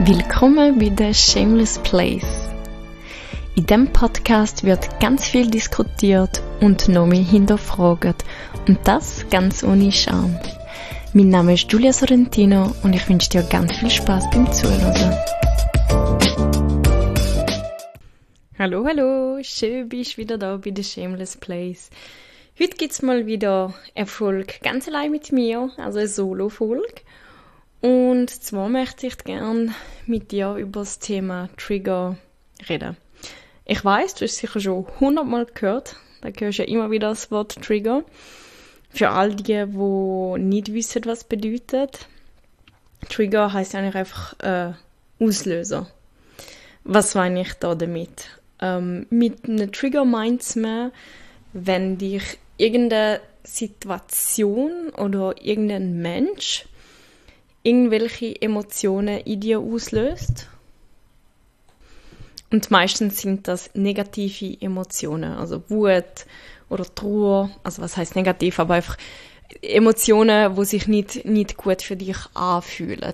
Willkommen bei The Shameless Place. In diesem Podcast wird ganz viel diskutiert und noch mehr hinterfragt. Und das ganz ohne Scham. Mein Name ist Giulia Sorrentino und ich wünsche dir ganz viel Spaß beim Zuhören. Hallo, schön bist du wieder da bei The Shameless Place. Heute gibt es mal wieder eine Folge ganz allein mit mir, also eine Solo-Folge. Und zwar möchte ich gerne mit dir über das Thema Trigger reden. Ich weiss, du hast es sicher schon 100-mal gehört. Da hörst du ja immer wieder das Wort Trigger. Für all die nicht wissen, was es bedeutet. Trigger heisst eigentlich einfach Auslöser. Was meine ich da damit? Mit einem Trigger meint man, wenn dich irgendeine Situation oder irgendein Mensch irgendwelche Emotionen in dir auslöst. Und meistens sind das negative Emotionen, also Wut oder Trauer, also was heißt negativ, aber einfach Emotionen, die sich nicht gut für dich anfühlen.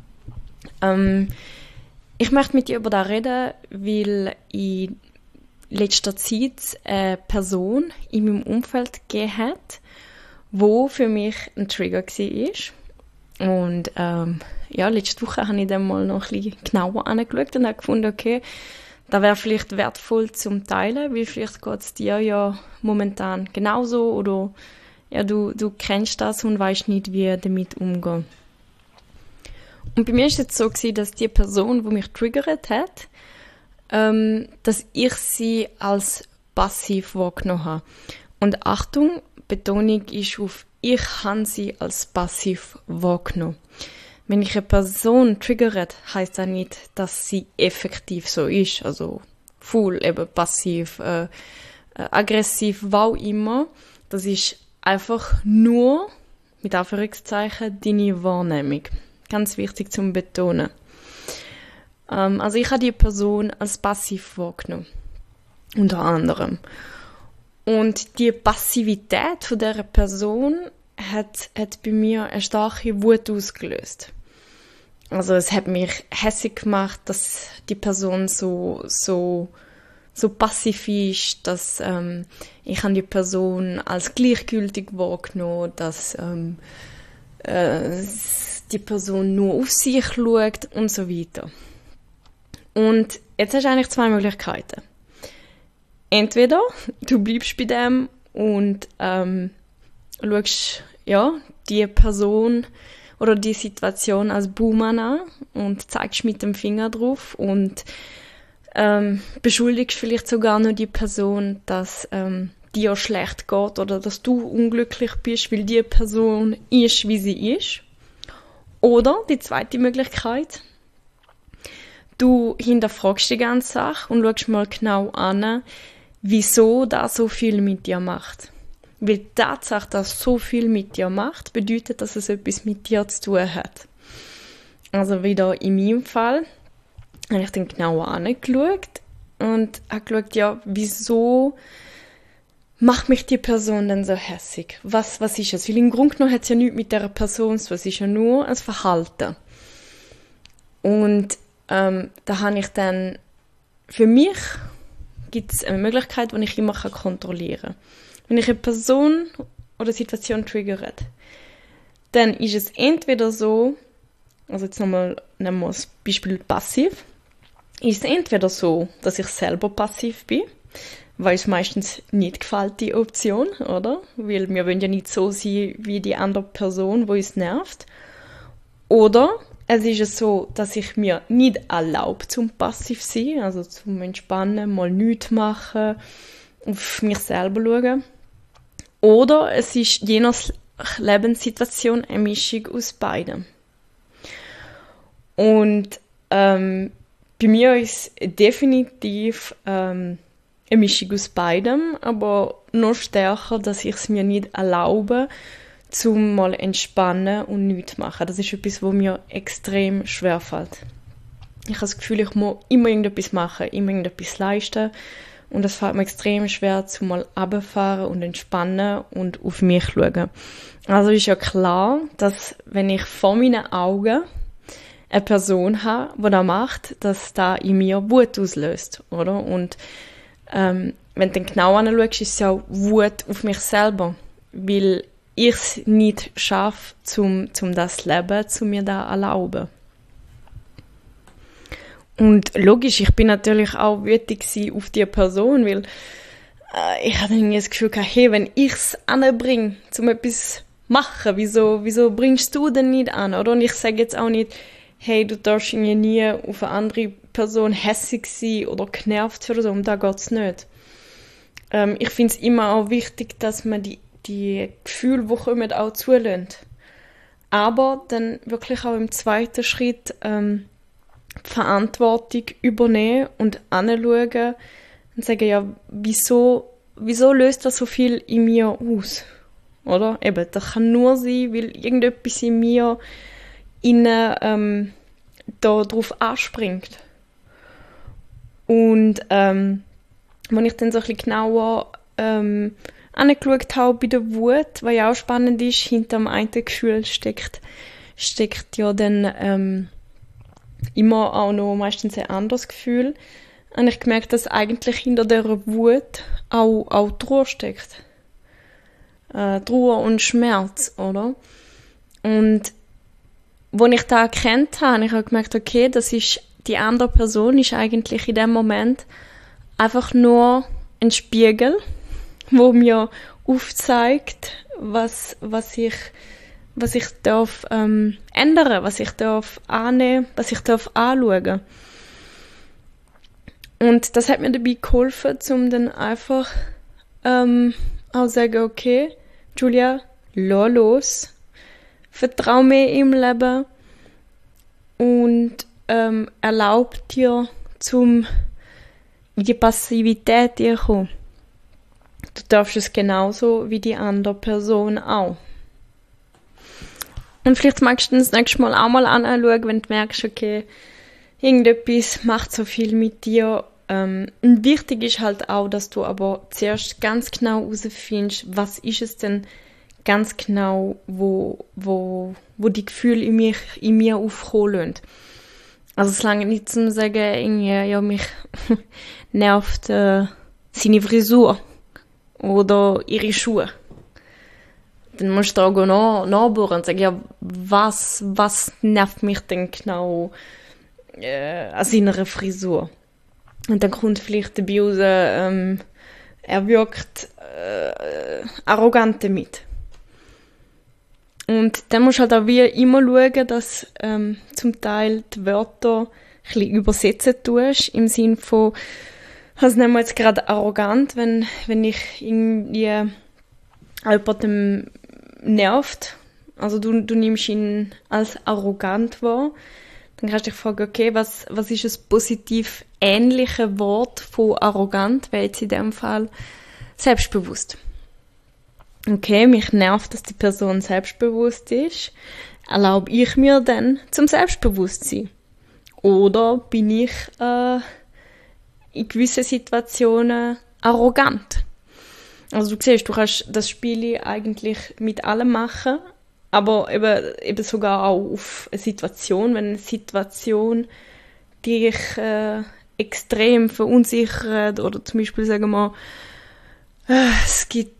Ich möchte mit dir über das reden, weil in letzter Zeit eine Person in meinem Umfeld gegeben hat, die für mich ein Trigger war. Und letzte Woche habe ich dann mal noch ein bisschen genauer angeschaut und habe gefunden, okay, das wäre vielleicht wertvoll zum Teilen, weil vielleicht geht es dir ja momentan genauso oder ja, du kennst das und weißt nicht, wie damit umgehen. Und bei mir war es jetzt so gewesen, dass die Person, die mich triggert hat, dass ich sie als passiv wahrgenommen habe. Und Achtung, Betonung ist auf ich habe sie als passiv wahrgenommen. Wenn ich eine Person triggert, heisst das nicht, dass sie effektiv so ist. Also full, eben passiv, aggressiv, was auch immer. Das ist einfach nur, mit Anführungszeichen, deine Wahrnehmung. Ganz wichtig zum Betonen. Also ich habe die Person als passiv wahrgenommen. Unter anderem. Und die Passivität von dieser Person hat bei mir eine starke Wut ausgelöst. Also es hat mich hässig gemacht, dass die Person so passiv ist, dass ich die Person als gleichgültig wahrgenommen, dass die Person nur auf sich schaut und so weiter. Und jetzt hast du eigentlich zwei Möglichkeiten. Entweder du bleibst bei dem und schaust die Person oder die Situation als Buhmann an und zeigst mit dem Finger drauf und beschuldigst vielleicht sogar noch die Person, dass dir schlecht geht oder dass du unglücklich bist, weil die Person ist, wie sie ist. Oder die zweite Möglichkeit, du hinterfragst die ganze Sache und schaust mal genau an, wieso das so viel mit dir macht. Weil die Tatsache, dass so viel mit dir macht, bedeutet, dass es etwas mit dir zu tun hat. Also wieder in meinem Fall habe ich dann genauer angeschaut und habe geschaut, ja, wieso macht mich die Person denn so hässig? Was ist es? Weil im Grunde genommen hat es ja nichts mit dieser Person zu tun, es ist ja nur ein Verhalten. Und da habe ich dann, für mich gibt es eine Möglichkeit, die ich immer kontrollieren kann. Wenn ich eine Person oder Situation triggere, dann ist es entweder so, also jetzt nochmal nehmen wir das Beispiel passiv, ist es entweder so, dass ich selber passiv bin, weil es meistens nicht gefällt, die Option, oder? Weil wir wollen ja nicht so sein wie die andere Person, die uns nervt. Oder es ist so, dass ich mir nicht erlaube, zum passiv zu sein, also zum Entspannen, mal nichts machen, auf mich selber schauen. Oder es ist je nach Lebenssituation eine Mischung aus beidem. Und bei mir ist es definitiv eine Mischung aus beidem, aber noch stärker, dass ich es mir nicht erlaube, zum mal entspannen und nichts machen. Das ist etwas, was mir extrem schwerfällt. Ich habe das Gefühl, ich muss immer irgendetwas machen, immer irgendetwas leisten. Und das fällt mir extrem schwer, zum mal runterfahren und entspannen und auf mich schauen. Also ist ja klar, dass wenn ich vor meinen Augen eine Person habe, die das macht, dass das in mir Wut auslöst, oder? Und wenn du dann genau anschaust, ist es ja auch Wut auf mich selber, weil ich es nicht schaffe, um das Leben zu mir da erlauben. Und logisch, ich bin natürlich auch wütig auf die Person, weil ich hatte irgendwie das Gefühl gehabt, hey, wenn ich es anbringe, um etwas zu machen, wieso bringst du denn nicht an, oder? Und ich sage jetzt auch nicht, hey, du darfst irgendwie nie auf eine andere Person hässig sein oder genervt oder so, um das geht es nicht. Ich finde es immer auch wichtig, dass man die Gefühle, die kommen, auch zulässt. Aber dann wirklich auch im zweiten Schritt die Verantwortung übernehmen und anschauen und sagen, ja, wieso löst das so viel in mir aus? Oder? Eben, das kann nur sein, weil irgendetwas in mir da drauf anspringt. Und wenn ich dann so ein bisschen genauer angeschaut habe bei der Wut, was ja auch spannend ist, hinter dem einen Gefühl steckt ja dann immer auch noch meistens ein anderes Gefühl. Und ich gemerkt, dass eigentlich hinter dieser Wut auch Trauer steckt. Trauer und Schmerz, oder? Und als ich das erkannt habe, ich habe gemerkt, okay, die andere Person ist eigentlich in dem Moment einfach nur ein Spiegel, wo mir aufzeigt, was ich darf ändern, was ich darf annehmen, was ich darf anschauen. Und das hat mir dabei geholfen, um dann einfach auch sagen, okay, Julia, lass los, vertrau mir im Leben und erlaub dir, in die Passivität zu kommen. Du darfst es genauso wie die andere Person auch. Und vielleicht magst du das nächste Mal auch mal anschauen, wenn du merkst, okay, irgendetwas macht so viel mit dir. Und wichtig ist halt auch, dass du aber zuerst ganz genau herausfindest, was ist es denn ganz genau, wo die Gefühle in mir aufkommen lassen. Also es lange nicht zu sagen, irgendwie, ja, mich nervt seine Frisur oder ihre Schuhe. Dann musst du auch nachbohren und sagen, ja, was nervt mich denn genau an seiner Frisur? Und dann kommt vielleicht dabei raus, er wirkt arrogant damit. Und dann musst du halt auch wie immer schauen, dass zum Teil die Wörter ein bisschen übersetzen tust, im Sinne von, also nehmen wir jetzt gerade arrogant, wenn ich irgendwie jemandem nervt, also du nimmst ihn als arrogant wahr, dann kannst du dich fragen, okay, was ist das positiv ähnliche Wort von arrogant, wäre jetzt in dem Fall selbstbewusst. Okay, mich nervt, dass die Person selbstbewusst ist. Erlaube ich mir dann zum Selbstbewusstsein? Oder bin ich in gewissen Situationen arrogant? Also du siehst, du kannst das Spiel eigentlich mit allem machen, aber eben sogar auch auf eine Situation, wenn eine Situation dich extrem verunsichert oder zum Beispiel, sagen wir, es gibt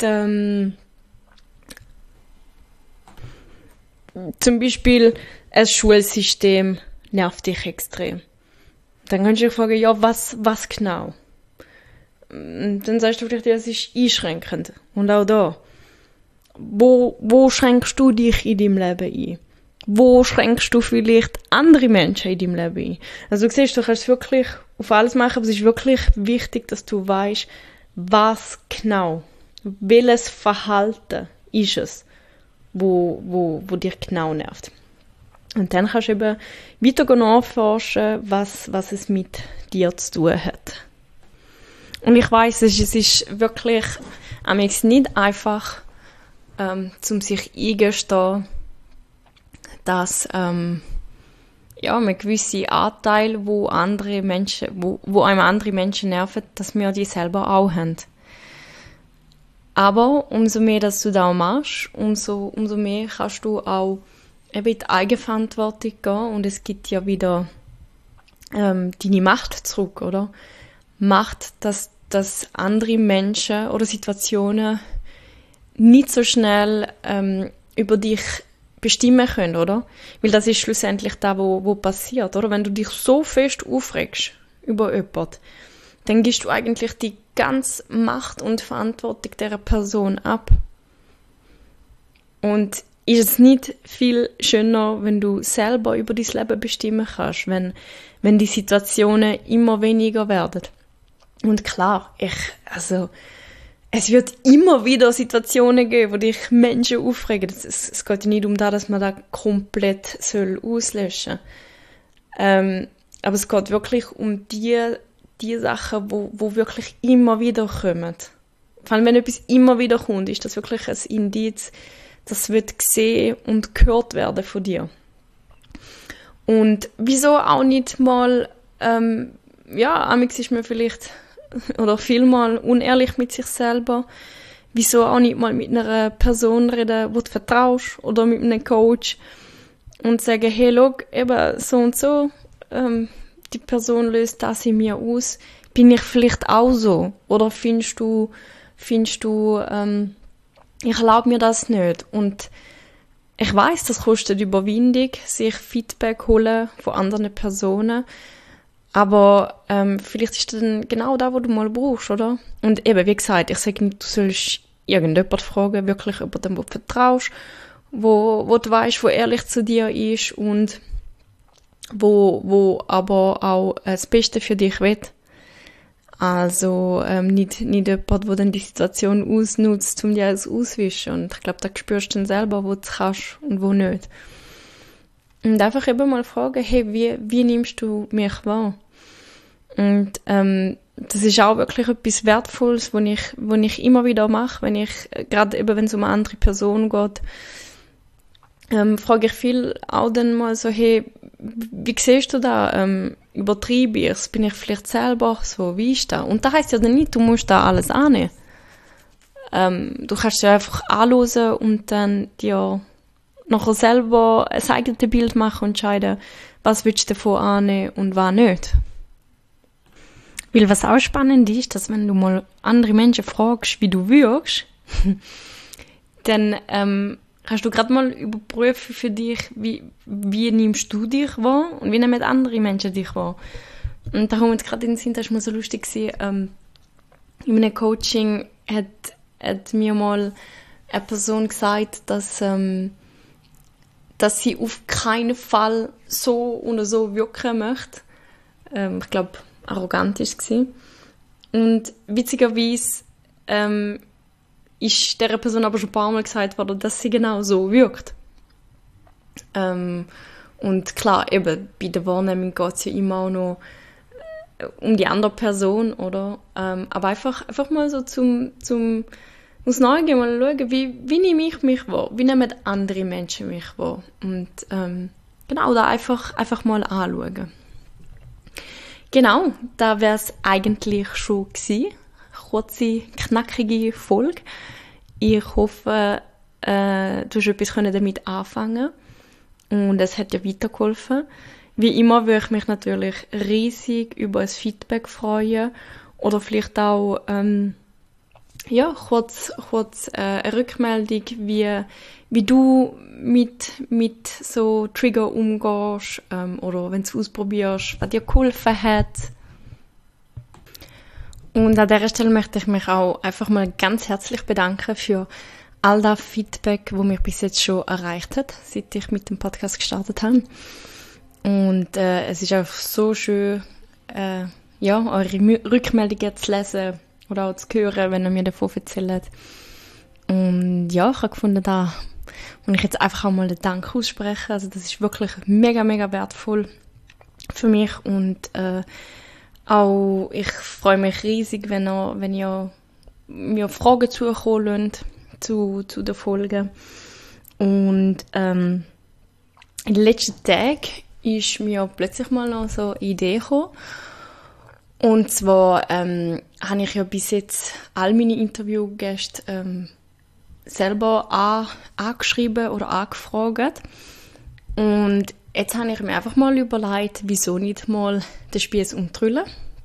zum Beispiel ein Schulsystem nervt dich extrem. Dann kannst du dich fragen, ja, was genau? Dann sagst du vielleicht, ja, es ist einschränkend. Und auch da. Wo schränkst du dich in deinem Leben ein? Wo schränkst du vielleicht andere Menschen in deinem Leben ein? Also du siehst, du kannst es wirklich auf alles machen, aber es ist wirklich wichtig, dass du weißt, was genau, welches Verhalten ist es, wo dich genau nervt. Und dann kannst du eben weiter nachforschen, was es mit dir zu tun hat. Und ich weiss, es ist wirklich nicht einfach, um sich eingestehen, dass man gewisse Anteile, wo einem andere Menschen nerven, dass wir die selber auch haben. Aber umso mehr, dass du das machst, umso mehr kannst du auch eben in die Eigenverantwortung gehen und es gibt ja wieder deine Macht zurück, oder? Macht, dass andere Menschen oder Situationen nicht so schnell über dich bestimmen können, oder? Weil das ist schlussendlich das, wo passiert, oder? Wenn du dich so fest aufregst über jemanden, dann gibst du eigentlich die ganze Macht und Verantwortung dieser Person ab. Und ist es nicht viel schöner, wenn du selber über dein Leben bestimmen kannst, wenn die Situationen immer weniger werden? Und klar, es wird immer wieder Situationen geben, wo dich Menschen aufregen. Es geht ja nicht um das, dass man das komplett auslöschen soll. Aber es geht wirklich um die Sachen, wo wirklich immer wieder kommen. Vor allem, wenn etwas immer wieder kommt, ist das wirklich ein Indiz, das wird gesehen und gehört werden von dir. Und wieso auch nicht mal, amigs ist man vielleicht oder vielmal unehrlich mit sich selber. Wieso auch nicht mal mit einer Person reden, wo du vertraust, oder mit einem Coach und sagen, hey, schau, eben so und so, die Person löst das in mir aus. Bin ich vielleicht auch so? Oder findest du, ich erlaube mir das nicht? Und ich weiss, das kostet Überwindung, sich Feedback holen von anderen Personen. Aber vielleicht ist das dann genau das, was du mal brauchst, oder? Und eben, wie gesagt, ich sage nicht, du sollst irgendjemanden fragen, wirklich jemanden, wo du vertraust, wo du weißt, wo ehrlich zu dir ist und wo aber auch das Beste für dich will. Also nicht jemand, der dann die Situation ausnutzt, um dir alles auszuwischen. Und ich glaube, da spürst du dann selber, wo du kannst und wo nicht. Und einfach eben mal fragen, hey, wie nimmst du mich wahr? Und das ist auch wirklich etwas Wertvolles, was ich immer wieder mache, gerade eben, wenn es um eine andere Person geht, frage ich viel auch dann mal so, hey, wie siehst du da? Übertreibe ich es? Bin ich vielleicht selber so? Wie ist das? Und das heisst ja dann nicht, du musst da alles annehmen. Du kannst dir einfach anhören und dann dir nachher selber ein eigenes Bild machen und entscheiden, was willst du davon annehmen und was nicht. Weil was auch spannend ist, dass wenn du mal andere Menschen fragst, wie du wirkst, dann kannst du gerade mal überprüfen für dich, wie nimmst du dich wahr und wie nehmen andere Menschen dich wahr. Und da kommt jetzt gerade in den Sinn, das war mal so lustig gewesen, in einem Coaching hat mir mal eine Person gesagt, dass sie auf keinen Fall so oder so wirken möchte. Ich glaube, arrogant war es. Und witzigerweise ist dieser Person aber schon ein paar Mal gesagt worden, dass sie genau so wirkt. Und klar, eben, bei der Wahrnehmung geht es ja immer auch noch um die andere Person, oder? Aber einfach mal so zum aus Neugier mal schauen, wie nehme ich mich wahr? Wie nehmen andere Menschen mich wahr? Und genau, da einfach mal anschauen. Genau, da wäre es eigentlich schon gewesen. Kurze, knackige Folge. Ich hoffe, du hast etwas damit anfangen können. Und es hat ja weitergeholfen. Wie immer würde ich mich natürlich riesig über ein Feedback freuen. Oder vielleicht auch kurz eine Rückmeldung, wie du mit so Trigger umgehst oder wenn du es ausprobierst, was dir geholfen hat. Und an dieser Stelle möchte ich mich auch einfach mal ganz herzlich bedanken für all das Feedback, das mich bis jetzt schon erreicht hat, seit ich mit dem Podcast gestartet habe. Und es ist auch so schön, eure Rückmeldungen zu lesen oder auch zu hören, wenn ihr mir davon erzählt. Und ja, ich habe gefunden, da muss ich jetzt einfach auch mal den Dank aussprechen. Also das ist wirklich mega, mega wertvoll für mich. Und auch ich freue mich riesig, wenn ihr mir Fragen zukommen zu der Folge. Und in den letzten Tagen ist mir plötzlich mal noch so eine Idee gekommen. Und zwar habe ich ja bis jetzt all meine Interviewgäste selber angeschrieben oder angefragt. Und jetzt habe ich mir einfach mal überlegt, wieso nicht mal den Spieß umdrehen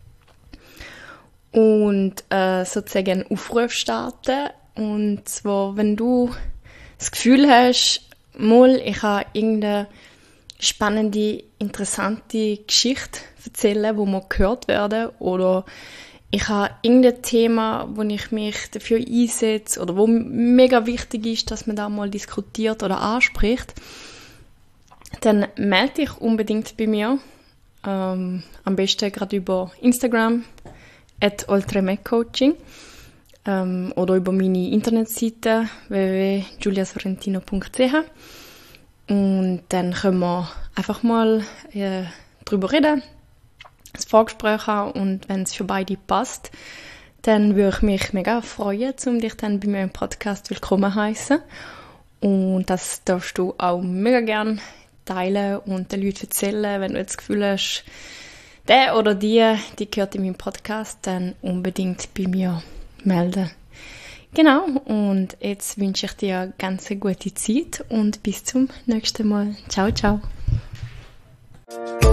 und sozusagen einen Aufruf starten. Und zwar, wenn du das Gefühl hast, mal, ich habe irgendeine spannende, interessante Geschichte erzählen, wo man gehört werden, oder ich habe irgendein Thema, wo ich mich dafür einsetze oder wo mega wichtig ist, dass man da mal diskutiert oder anspricht, dann melde dich unbedingt bei mir. Am besten gerade über Instagram @oltremeccoaching oder über meine Internetseite www.giuliasorrentino.ch. Und dann können wir einfach mal drüber reden, das Vorgespräch haben, und wenn es für beide passt, dann würde ich mich mega freuen, um dich dann bei mir im Podcast willkommen heißen. Und das darfst du auch mega gerne teilen und den Leuten erzählen, wenn du jetzt das Gefühl hast, der oder die gehört in meinem Podcast, dann unbedingt bei mir melden. Genau, und jetzt wünsche ich dir eine ganz gute Zeit und bis zum nächsten Mal. Ciao, ciao.